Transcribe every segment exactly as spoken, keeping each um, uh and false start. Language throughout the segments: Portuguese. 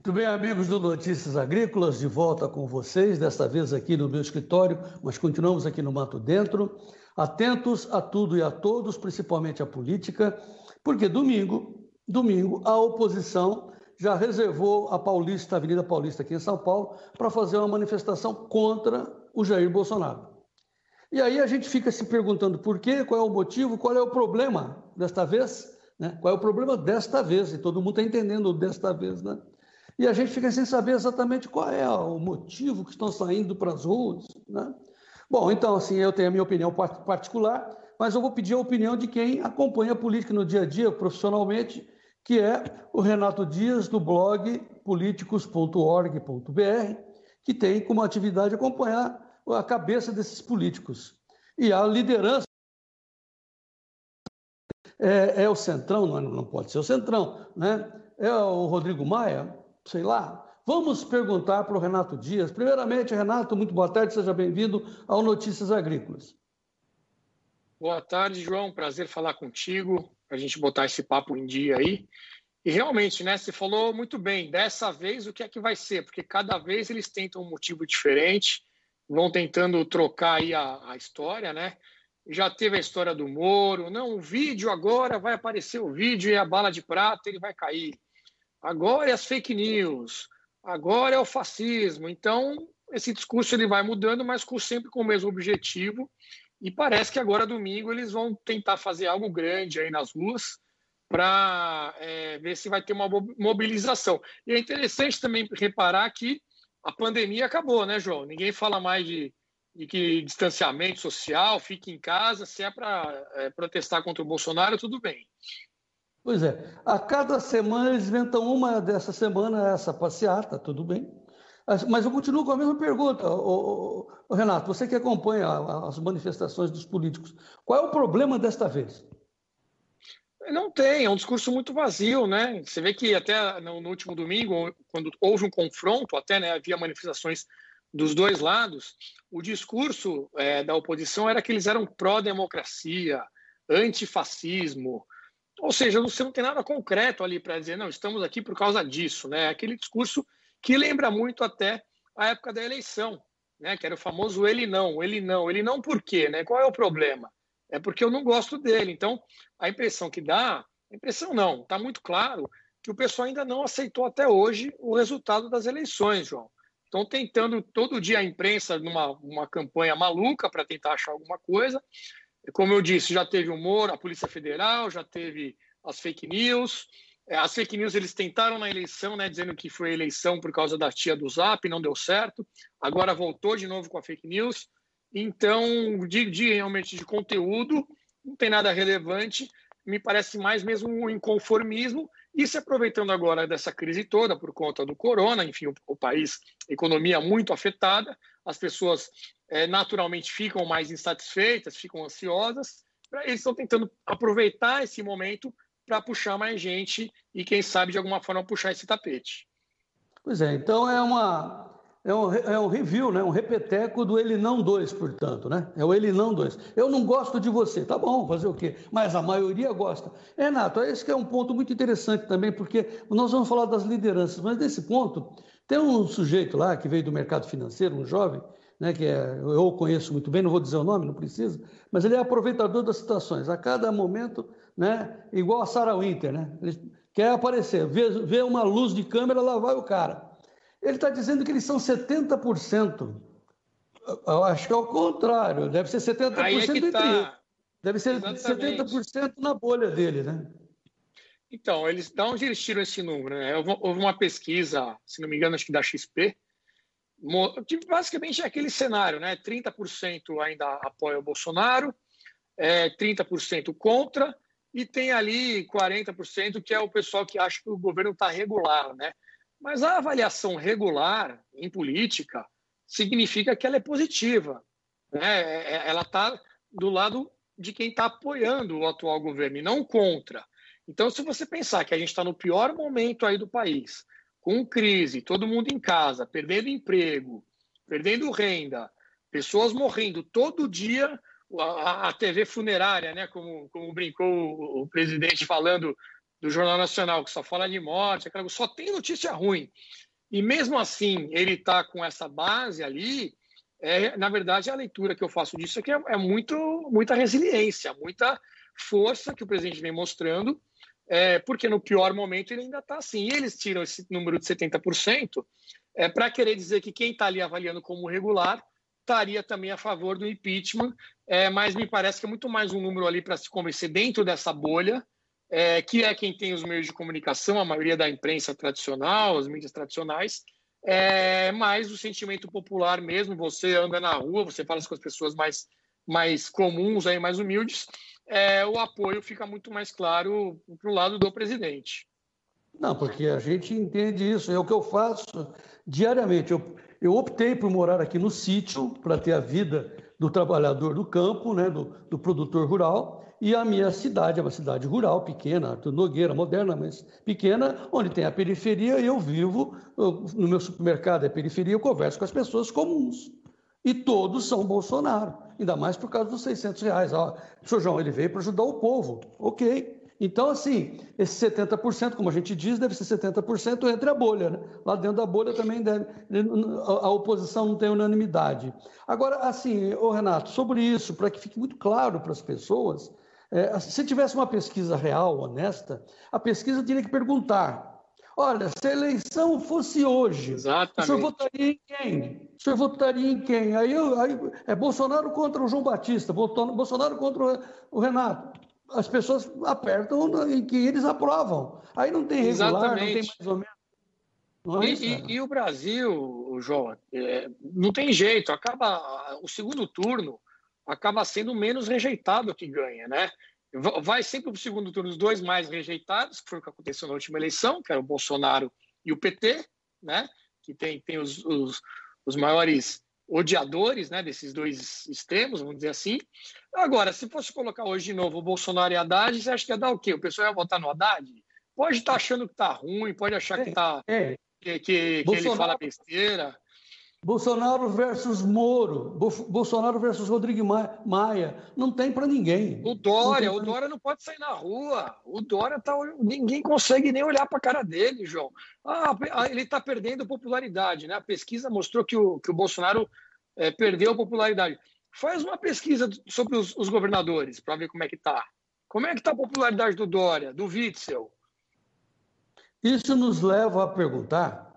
Muito bem, amigos do Notícias Agrícolas, de volta com vocês, desta vez aqui no meu escritório, mas continuamos aqui no Mato Dentro, atentos a tudo e a todos, principalmente à política, porque domingo, domingo, a oposição já reservou a Paulista, a Avenida Paulista aqui em São Paulo, para fazer uma manifestação contra o Jair Bolsonaro. E aí a gente fica se perguntando por quê, qual é o motivo, qual é o problema desta vez, né? Qual é o problema desta vez, e todo mundo está entendendo desta vez, né? E a gente fica sem saber exatamente qual é o motivo que estão saindo para as ruas, né? Bom, então, assim, eu tenho a minha opinião particular, mas eu vou pedir a opinião de quem acompanha a política no dia a dia, profissionalmente, que é o Renato Dias, do blog políticos ponto org ponto br, que tem como atividade acompanhar a cabeça desses políticos. E a liderança é, é o Centrão, não, não pode ser o Centrão, né? É o Rodrigo Maia, sei lá. Vamos perguntar para o Renato Dias. Primeiramente, Renato, muito boa tarde, seja bem-vindo ao Notícias Agrícolas. Boa tarde, João. Prazer falar contigo, para a gente botar esse papo em dia aí. E realmente, né, você falou muito bem, dessa vez o que é que vai ser? Porque cada vez eles tentam um motivo diferente, vão tentando trocar aí a, a história, né? Já teve a história do Moro, não, o vídeo agora vai aparecer o vídeo e a bala de prata ele vai cair. Agora é as fake news, agora é o fascismo. Então, esse discurso ele vai mudando, mas com, sempre com o mesmo objetivo. E parece que agora, domingo, eles vão tentar fazer algo grande aí nas ruas para é, ver se vai ter uma mobilização. E é interessante também reparar que a pandemia acabou, né, João? Ninguém fala mais de, de que distanciamento social, fique em casa, se é para é, protestar contra o Bolsonaro, tudo bem. Pois é, a cada semana eles inventam uma dessa semana, essa passeata, tudo bem. Mas eu continuo com a mesma pergunta, ô, ô, ô, Renato, você que acompanha as manifestações dos políticos, qual é o problema desta vez? Não tem, é um discurso muito vazio, né? Você vê que até no, no último domingo, quando houve um confronto, até né, havia manifestações dos dois lados, o discurso é, da oposição era que eles eram pró-democracia, antifascismo. Ou seja, você não tem nada concreto ali para dizer, não, estamos aqui por causa disso, né? Aquele discurso que lembra muito até a época da eleição, né? Que era o famoso ele não, ele não, ele não por quê, né? Qual é o problema? É porque eu não gosto dele. Então, a impressão que dá, a impressão não, está muito claro que o pessoal ainda não aceitou até hoje o resultado das eleições, João. Estão tentando todo dia a imprensa numa uma campanha maluca para tentar achar alguma coisa. Como eu disse, já teve o Moro, a Polícia Federal, já teve as fake news. As fake news eles tentaram na eleição, né, dizendo que foi eleição por causa da tia do Zap, não deu certo. Agora voltou de novo com a fake news. Então, de, de realmente de conteúdo, não tem nada relevante. Me parece mais mesmo um inconformismo. E se aproveitando agora dessa crise toda por conta do corona, enfim, o, o país, economia muito afetada, as pessoas é, naturalmente ficam mais insatisfeitas, ficam ansiosas. Eles estão tentando aproveitar esse momento para puxar mais gente e, quem sabe, de alguma forma, puxar esse tapete. Pois é, então é uma... É um, é um review, né? Um repeteco do Ele Não dois, portanto, né? É o Ele Não dois. Eu não gosto de você, tá bom, fazer o quê? Mas a maioria gosta. Renato, esse que é um ponto muito interessante também, porque nós vamos falar das lideranças, mas nesse ponto tem um sujeito lá que veio do mercado financeiro, um jovem, né? Que é, eu conheço muito bem, não vou dizer o nome, não precisa, mas ele é aproveitador das situações. A cada momento, né? Igual a Sarah Winter, né? Ele quer aparecer, vê, vê uma luz de câmera, lá vai o cara. Ele está dizendo que eles são setenta por cento. Eu acho que é o contrário. Deve ser setenta por cento Aí é que entre tá. eles. Deve ser Exatamente. setenta por cento na bolha dele, né? Então, eles, de onde eles tiram esse número? Né? Houve uma pesquisa, se não me engano, acho que da X P, que basicamente é aquele cenário, né? trinta por cento ainda apoia o Bolsonaro, é, trinta por cento contra, e tem ali quarenta por cento que é o pessoal que acha que o governo está regular, né? Mas a avaliação regular em política significa que ela é positiva, né? Ela está do lado de quem está apoiando o atual governo e não contra. Então, se você pensar que a gente está no pior momento aí do país, com crise, todo mundo em casa, perdendo emprego, perdendo renda, pessoas morrendo todo dia, a, a T V funerária, né? Como, como brincou o, o presidente falando, do Jornal Nacional, que só fala de morte, aquela, só tem notícia ruim. E mesmo assim, ele está com essa base ali, é, na verdade, a leitura que eu faço disso é que é, é muito, muita resiliência, muita força que o presidente vem mostrando, é, porque no pior momento ele ainda está assim. E eles tiram esse número de setenta por cento é, para querer dizer que quem está ali avaliando como regular estaria também a favor do impeachment, é, mas me parece que é muito mais um número ali para se convencer dentro dessa bolha, é, que é quem tem os meios de comunicação, a maioria da imprensa tradicional, as mídias tradicionais, é, mais o sentimento popular mesmo. Você anda na rua, você fala com as pessoas mais, mais comuns, aí, mais humildes, é, o apoio fica muito mais claro para o lado do presidente. Não, porque a gente entende isso, é o que eu faço diariamente. Eu, eu optei por morar aqui no sítio para ter a vida do trabalhador do campo, né, do, do produtor rural, e a minha cidade é uma cidade rural, pequena, Nogueira, moderna, mas pequena, onde tem a periferia, e eu vivo, eu, no meu supermercado é periferia, eu converso com as pessoas comuns. E todos são Bolsonaro, ainda mais por causa dos seiscentos reais. Ah, o senhor João, ele veio para ajudar o povo, ok. Então, assim, esse setenta por cento, como a gente diz, deve ser setenta por cento entre a bolha, né? Lá dentro da bolha também deve, a oposição não tem unanimidade. Agora, assim, ô Renato, sobre isso, para que fique muito claro para as pessoas, é, se tivesse uma pesquisa real, honesta, a pesquisa teria que perguntar: olha, se a eleição fosse hoje, Exatamente. o senhor votaria em quem? O senhor votaria em quem? Aí, aí é Bolsonaro contra o João Batista, Bolsonaro contra o Renato. As pessoas apertam em que eles aprovam. Aí não tem regular, Exatamente. Não tem mais ou menos. Não é e, isso, e, e o Brasil, João, é, não tem jeito. Acaba o segundo turno acaba sendo menos rejeitado que ganha, né? Vai sempre para o segundo turno os dois mais rejeitados, que foi o que aconteceu na última eleição, que era o Bolsonaro e o P T, né? Que tem, tem os, os, os maiores odiadores, né, desses dois extremos, vamos dizer assim. Agora, se fosse colocar hoje de novo o Bolsonaro e Haddad, você acha que ia dar o quê? O pessoal ia votar no Haddad? Pode estar achando que está ruim, pode achar que, tá, é, é. que, que, que ele fala besteira. Bolsonaro versus Moro, Bolsonaro versus Rodrigo Maia, não tem para ninguém. O Dória, o pra... Dória não pode sair na rua. O Dória tá, ninguém consegue nem olhar para a cara dele, João. Ah, ele está perdendo popularidade, né? A pesquisa mostrou que o, que o Bolsonaro é, perdeu popularidade. Faz uma pesquisa sobre os, os governadores para ver como é que tá. Como é que está a popularidade do Dória, do Witzel? Isso nos leva a perguntar,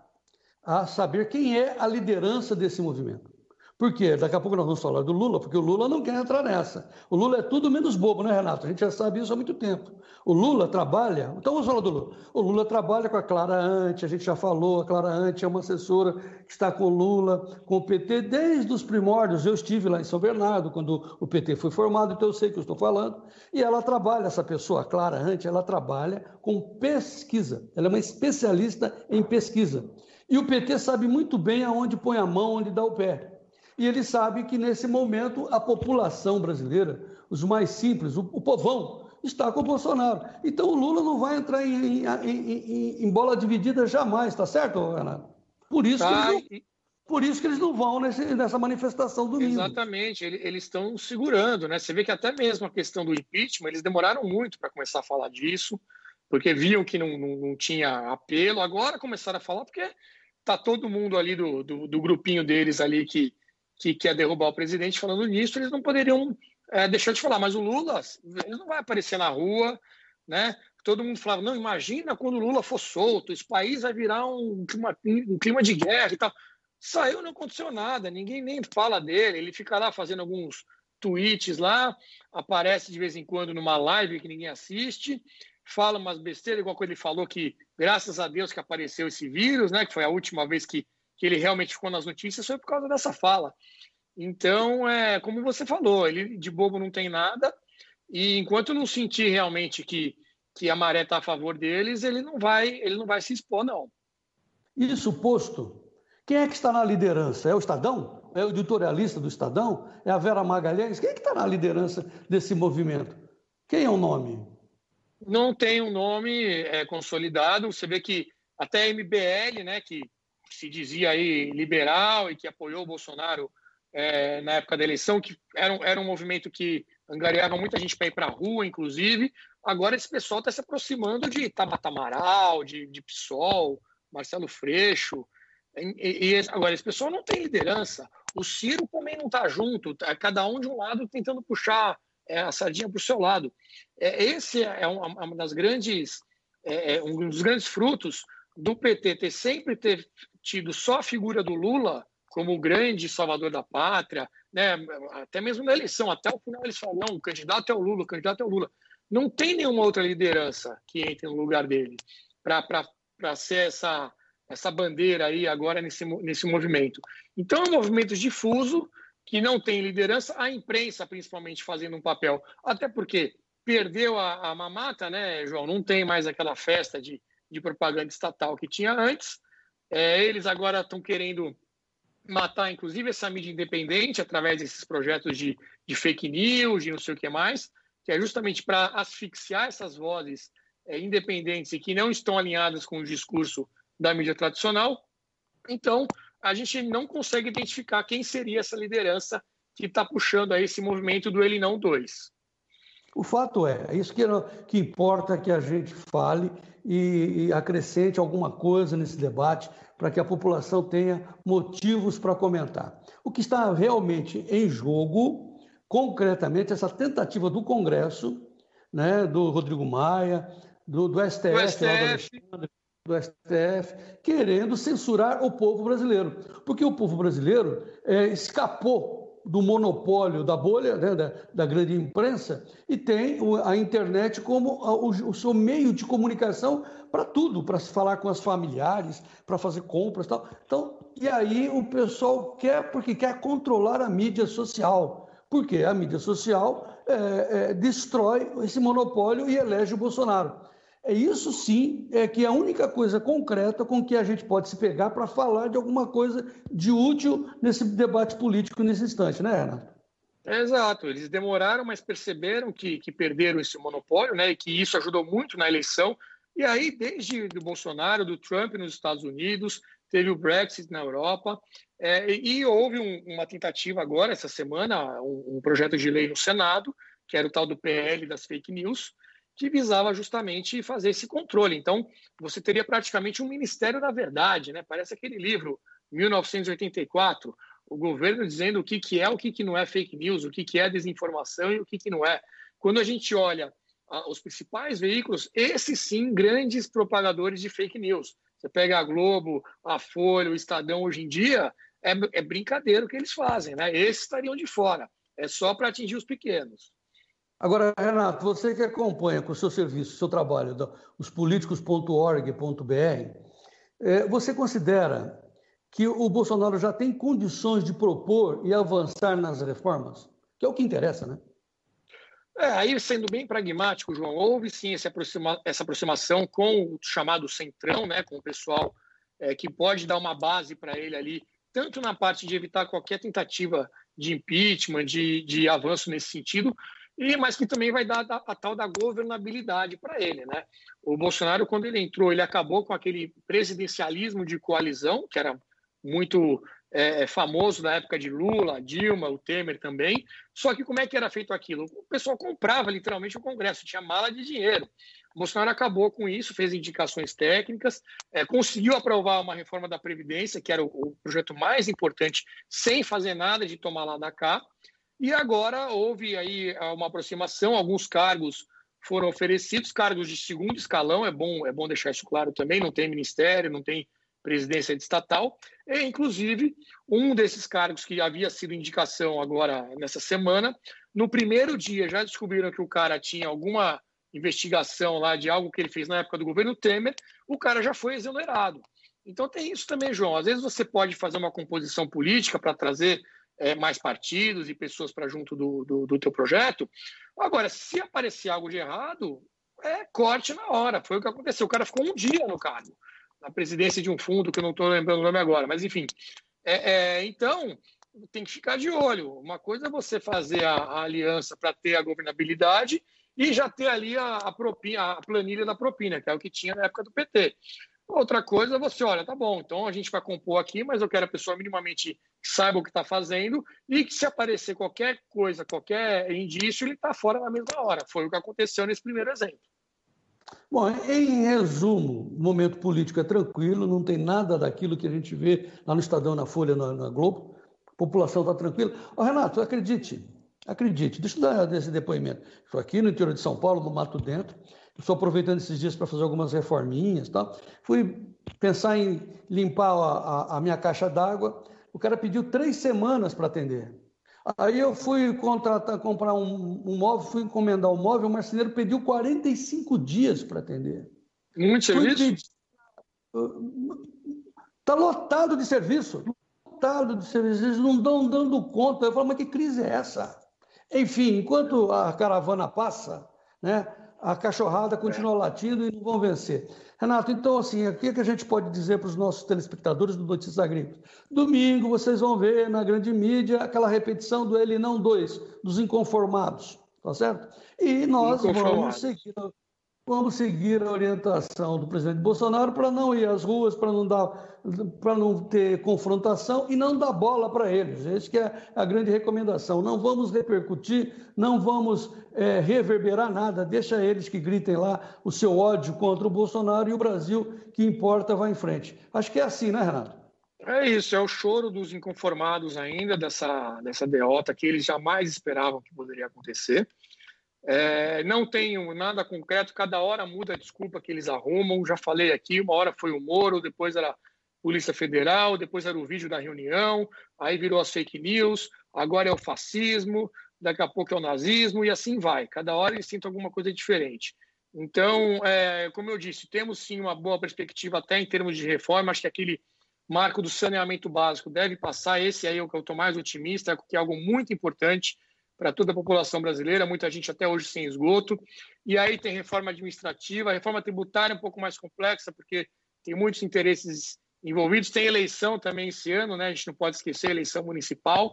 a saber quem é a liderança desse movimento. Por quê? Daqui a pouco nós vamos falar do Lula, porque o Lula não quer entrar nessa. O Lula é tudo menos bobo, né, Renato? A gente já sabe isso há muito tempo. O Lula trabalha... Então vamos falar do Lula. O Lula trabalha com a Clara Ante, a gente já falou, a Clara Ante é uma assessora que está com o Lula, com o P T, desde os primórdios. Eu estive lá em São Bernardo, quando o P T foi formado, então eu sei o que eu estou falando. E ela trabalha, essa pessoa, a Clara Ante, ela trabalha com pesquisa. Ela é uma especialista em pesquisa. E o P T sabe muito bem aonde põe a mão, onde dá o pé. E ele sabe que, nesse momento, a população brasileira, os mais simples, o, o povão, está com o Bolsonaro. Então, o Lula não vai entrar em, em, em, em bola dividida jamais, tá certo, Renato? Por isso, tá. que, eles não, por isso que eles não vão nesse, nessa manifestação domingo. Exatamente, eles estão segurando, né? Você vê que até mesmo a questão do impeachment, eles demoraram muito para começar a falar disso, porque viam que não, não, não tinha apelo. Agora começaram a falar porque está todo mundo ali do, do, do grupinho deles ali que que quer derrubar o presidente falando nisso, eles não poderiam é, deixar de falar. Mas o Lula, ele não vai aparecer na rua, né? Todo mundo falava, não, imagina quando o Lula for solto, esse país vai virar um clima, um clima de guerra e tal. Saiu, não aconteceu nada, ninguém nem fala dele, ele fica lá fazendo alguns tweets lá, aparece de vez em quando numa live que ninguém assiste, fala umas besteiras, igual quando ele falou que, graças a Deus que apareceu esse vírus, né? Que foi a última vez que que ele realmente ficou nas notícias, foi por causa dessa fala. Então, é como você falou, ele de bobo não tem nada, e enquanto não sentir realmente que, que a maré está a favor deles, ele não vai, ele não vai se expor, não. Isso posto, quem é que está na liderança? É o Estadão? É o editorialista do Estadão? É a Vera Magalhães? Quem é que está na liderança desse movimento? Quem é o nome? Não tem um nome é, consolidado. Você vê que até a M B L, né, que se dizia aí liberal e que apoiou o Bolsonaro é, na época da eleição, que era, um- era um movimento que angariava muita gente para ir para a rua, inclusive. Agora esse pessoal está se aproximando de Tabata Amaral, de, de PSOL, Marcelo Freixo. E, e- agora, esse pessoal não tem liderança. O Ciro também não está junto, tá cada um de um lado tentando puxar é, a sardinha para o seu lado. É, esse é uma, uma das grandes, é, é um dos grandes frutos do P T ter sempre ter tido só a figura do Lula como o grande salvador da pátria, né? Até mesmo na eleição, até o final eles falam, não, o candidato é o Lula, o candidato é o Lula. Não tem nenhuma outra liderança que entre no lugar dele para ser essa, essa bandeira aí agora nesse, nesse movimento. Então é um movimento difuso, que não tem liderança, a imprensa principalmente fazendo um papel, até porque perdeu a, a mamata, né, João? Não tem mais aquela festa de, de propaganda estatal que tinha antes. É, eles agora estão querendo matar, inclusive, essa mídia independente através desses projetos de, de fake news, de não sei o que mais, que é justamente para asfixiar essas vozes é, independentes e que não estão alinhadas com o discurso da mídia tradicional. Então, a gente não consegue identificar quem seria essa liderança que está puxando aí esse movimento do Ele Não dois. O fato é, é isso que, que importa que a gente fale e, e acrescente alguma coisa nesse debate para que a população tenha motivos para comentar. O que está realmente em jogo, concretamente, essa tentativa do Congresso, né, do Rodrigo Maia, do, do S T F, do S T F. Lá do Alexandre, do S T F, querendo censurar o povo brasileiro. Porque o povo brasileiro é, escapou do monopólio da bolha, né, da, da grande imprensa, e tem a internet como o, o seu meio de comunicação para tudo, para se falar com as familiares, para fazer compras e tal. Então, e aí o pessoal quer, porque quer controlar a mídia social, porque a mídia social é, é, destrói esse monopólio e elege o Bolsonaro. É isso sim é que é a única coisa concreta com que a gente pode se pegar para falar de alguma coisa de útil nesse debate político nesse instante, né, Renato? Exato, eles demoraram, mas perceberam que, que perderam esse monopólio, né, e que isso ajudou muito na eleição. E aí, desde o Bolsonaro, do Trump nos Estados Unidos, teve o Brexit na Europa, é, e houve um, uma tentativa agora, essa semana, um, um projeto de lei no Senado, que era o tal do P L das fake news, que visava justamente fazer esse controle. Então, você teria praticamente um Ministério da Verdade, né? Parece aquele livro, mil novecentos e oitenta e quatro, o governo dizendo o que, que é, o que, que não é fake news, o que, que é desinformação e o que, que não é. Quando a gente olha ah, os principais veículos, esses sim, grandes propagadores de fake news. Você pega a Globo, a Folha, o Estadão hoje em dia, é, é brincadeira o que eles fazem, né? Esses estariam de fora. É só para atingir os pequenos. Agora, Renato, você que acompanha com o seu serviço, o seu trabalho, os políticos ponto org ponto br, você considera que o Bolsonaro já tem condições de propor e avançar nas reformas? Que é o que interessa, né? É, aí, sendo bem pragmático, João, houve sim essa, aproxima, essa aproximação com o chamado centrão, né, com o pessoal é, que pode dar uma base para ele ali, tanto na parte de evitar qualquer tentativa de impeachment, de, de avanço nesse sentido, e mas que também vai dar a, a tal da governabilidade para ele, né? O Bolsonaro, quando ele entrou, ele acabou com aquele presidencialismo de coalizão, que era muito é, famoso na época de Lula, Dilma, o Temer também. Só que como é que era feito aquilo? O pessoal comprava literalmente o Congresso, tinha mala de dinheiro. O Bolsonaro acabou com isso, fez indicações técnicas, é, conseguiu aprovar uma reforma da Previdência, que era o, o projeto mais importante, sem fazer nada de tomar lá da cá. E agora houve aí uma aproximação, alguns cargos foram oferecidos, cargos de segundo escalão, é bom, é bom deixar isso claro também, não tem ministério, não tem presidência de estatal, e inclusive um desses cargos que havia sido indicação agora nessa semana, no primeiro dia já descobriram que o cara tinha alguma investigação lá de algo que ele fez na época do governo Temer, o cara já foi exonerado. Então tem isso também, João, às vezes você pode fazer uma composição política para trazer é, mais partidos e pessoas para junto do, do, do teu projeto, agora se aparecer algo de errado, é corte na hora, foi o que aconteceu, o cara ficou um dia no cargo, na presidência de um fundo, que eu não estou lembrando o nome agora, mas enfim. É, é, então, tem que ficar de olho. Uma coisa é você fazer a, a aliança para ter a governabilidade e já ter ali a, a, propina, a planilha da propina, que é o que tinha na época do P T. Outra coisa é você, olha, tá bom, então a gente vai compor aqui, mas eu quero a pessoa minimamente saiba o que está fazendo e que se aparecer qualquer coisa, qualquer indício, ele está fora na mesma hora. Foi o que aconteceu nesse primeiro exemplo. Bom, em resumo, o momento político é tranquilo, não tem nada daquilo que a gente vê lá no Estadão, na Folha, na, na Globo. A população está tranquila. Ô, Renato, acredite, acredite, deixa eu dar esse depoimento. Estou aqui no interior de São Paulo, no Mato Dentro, estou aproveitando esses dias para fazer algumas reforminhas e tal. Fui pensar em limpar a, a, a minha caixa d'água, o cara pediu três semanas para atender. Aí eu fui contratar, comprar um, um móvel, fui encomendar um móvel, o marceneiro pediu quarenta e cinco dias para atender. Muito serviço? Está lotado de serviço, lotado de serviço, eles não estão dando conta. Eu falo, mas que crise é essa? Enfim, enquanto a caravana passa, né, a cachorrada continua latindo e não vão vencer. Renato, então, assim, o que a gente pode dizer para os nossos telespectadores do Notícias Agrícolas? Domingo vocês vão ver na grande mídia aquela repetição do ele não dois, dos inconformados, tá certo? E nós vamos seguir, vamos seguir a orientação do presidente Bolsonaro para não ir às ruas, para não dar, para não ter confrontação e não dar bola para eles. Essa que é a grande recomendação. Não vamos repercutir, não vamos é, reverberar nada, deixa eles que gritem lá o seu ódio contra o Bolsonaro e o Brasil, que importa, vai em frente. Acho que é assim, né, Renato? É isso, é o choro dos inconformados ainda, dessa, dessa derrota que eles jamais esperavam que poderia acontecer. É, não tenho nada concreto, cada hora muda a desculpa que eles arrumam. Já falei aqui, uma hora foi o Moro, depois era a Polícia Federal, depois era o vídeo da reunião, aí virou as fake news, agora é o fascismo, daqui a pouco é o nazismo e assim vai. Cada hora eles tentam alguma coisa diferente. Então, é, como eu disse, temos sim uma boa perspectiva até em termos de reforma. Acho que aquele marco do saneamento básico deve passar. Esse aí é o que eu estou mais otimista, que é algo muito importante para toda a população brasileira, muita gente até hoje sem esgoto. E aí tem reforma administrativa, a reforma tributária é um pouco mais complexa, porque tem muitos interesses envolvidos. Tem eleição também esse ano, né? A gente não pode esquecer a eleição municipal.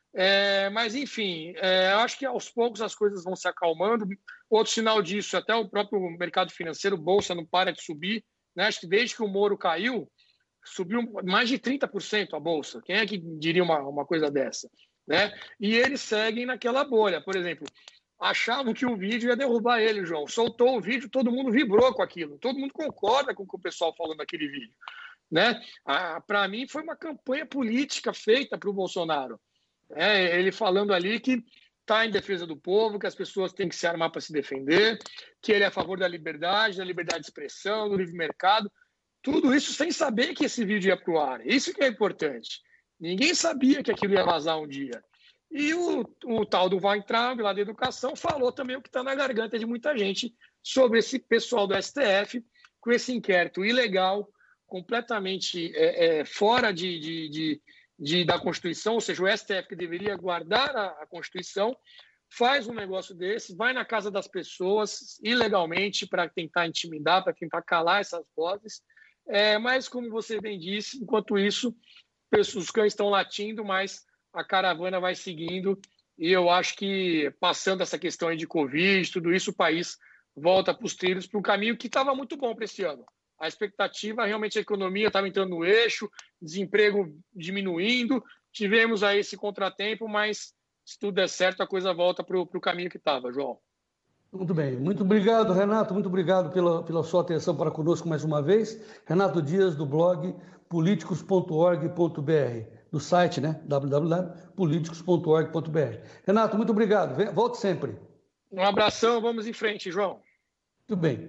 É, mas, enfim, é, acho que aos poucos as coisas vão se acalmando. Outro sinal disso, até o próprio mercado financeiro, Bolsa não para de subir, né? Acho que desde que o Moro caiu, subiu mais de trinta por cento a Bolsa. Quem é que diria uma, uma coisa dessa? Né? E eles seguem naquela bolha. Por exemplo, achavam que o vídeo ia derrubar ele, João. Soltou o vídeo, todo mundo vibrou com aquilo. Todo mundo concorda com o que o pessoal falou naquele vídeo. Né? Ah, para mim, foi uma campanha política feita para o Bolsonaro. É, ele falando ali que está em defesa do povo, que as pessoas têm que se armar para se defender, que ele é a favor da liberdade, da liberdade de expressão, do livre mercado. Tudo isso sem saber que esse vídeo ia para o ar. Isso que é importante. Ninguém sabia que aquilo ia vazar um dia. E o, o tal do Weintraub, lá da educação, falou também o que está na garganta de muita gente sobre esse pessoal do S T F, com esse inquérito ilegal, completamente é, é, fora de, de, de, de, da Constituição, ou seja, o S T F que deveria guardar a, a Constituição, faz um negócio desse, vai na casa das pessoas ilegalmente para tentar intimidar, para tentar calar essas vozes. É, mas, como você bem disse, enquanto isso, os cães estão latindo, mas a caravana vai seguindo e eu acho que, passando essa questão aí de Covid, tudo isso, o país volta para os trilhos, para um caminho que estava muito bom para esse ano. A expectativa, realmente, a economia estava entrando no eixo, desemprego diminuindo, tivemos aí esse contratempo, mas se tudo der certo, a coisa volta para o caminho que estava, João. Muito bem, muito obrigado, Renato, muito obrigado pela, pela sua atenção para conosco mais uma vez. Renato Dias, do blog políticos ponto org ponto br, do site, né, w w w ponto políticos ponto org ponto br. Renato, muito obrigado, volte sempre. Um abração, vamos em frente, João. Muito bem.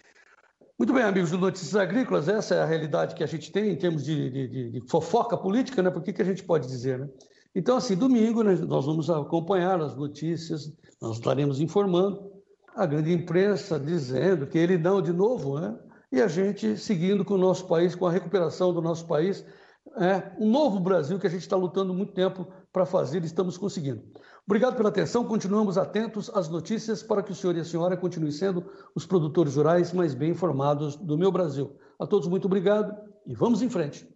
Muito bem, amigos do Notícias Agrícolas, essa é a realidade que a gente tem em termos de, de, de fofoca política, né? Por que que a gente pode dizer, né? Então, assim, domingo, né, nós vamos acompanhar as notícias, nós estaremos informando a grande imprensa dizendo que ele não de novo, né? E a gente seguindo com o nosso país, com a recuperação do nosso país, é um novo Brasil que a gente está lutando muito tempo para fazer e estamos conseguindo. Obrigado pela atenção, continuamos atentos às notícias para que o senhor e a senhora continuem sendo os produtores rurais mais bem informados do meu Brasil. A todos muito obrigado e vamos em frente.